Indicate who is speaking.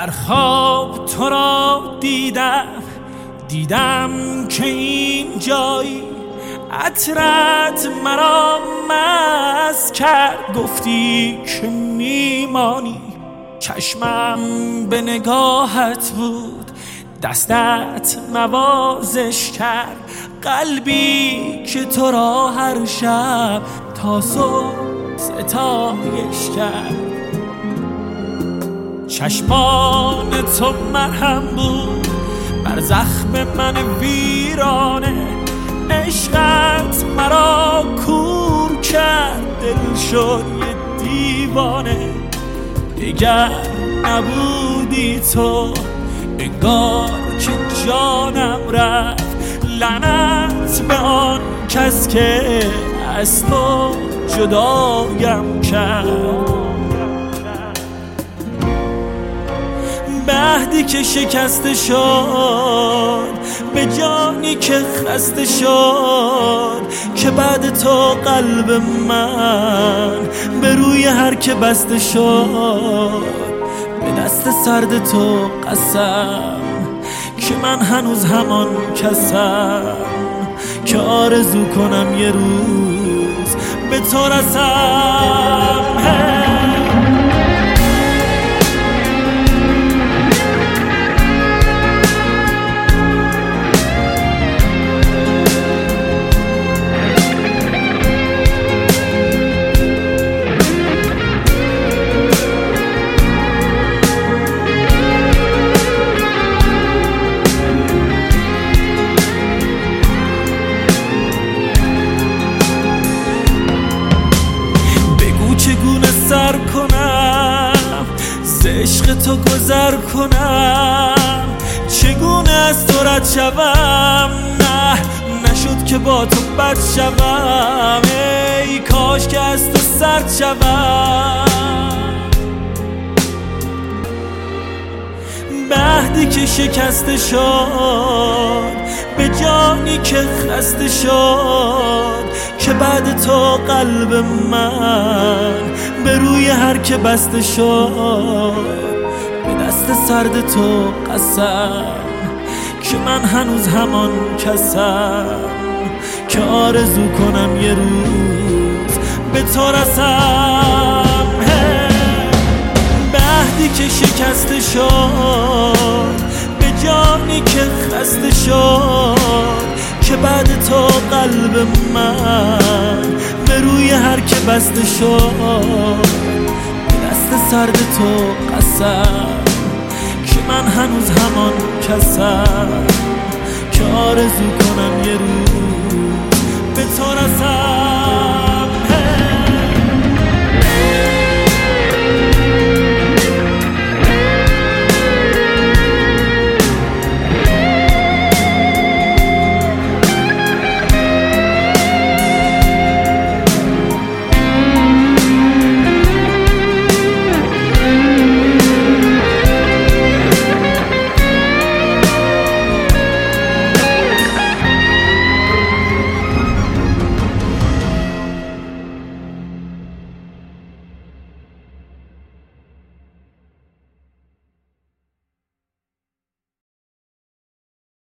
Speaker 1: در خواب تو را دیدم که این جایی عطرت مرا مست کرد. گفتی که میمانی، چشمم به نگاهت بود، دستت نوازش کرد. قلبی که تو را هر شب تا صبح ستایش کرد. چشمان تو مرهم بود بر زخم من ویرانه، عشقت مرا کور کرد، دل شد یه دیوانه. دیگر نبودی تو، انگار که جانم رفت. لعنت به آن کس که از تو جدایم کرد. به عهدی که شکسته شد، به جانی که خسته شد، که بعد تو قلب من به روی هر که بسته شد. به دست سرد تو قسم که من هنوز همان کسم که آرزو کنم یه روز به تو رسم. سر کنم ز عشق تو گذر کنم، چگونه از تو رد شوم؟ نه نشد که با تو بد شوم. ای کاش که از تو سرد شوم. به عهدی که شکسته شد، به جانی که خسته شد، که بعد تو قلب من به روی هر که بسته شد. به دست سرد تو قسم که من هنوز همان کسم که آرزو کنم یه روز به تو رسم. به عهدی که شکسته شد، به جانی که خسته شد، که بعد تو قلب من به روی هر که بسته شد. به دست سرد تو قسم که من هنوز همان کسم که آرزو کنم یه روز به تو رسم.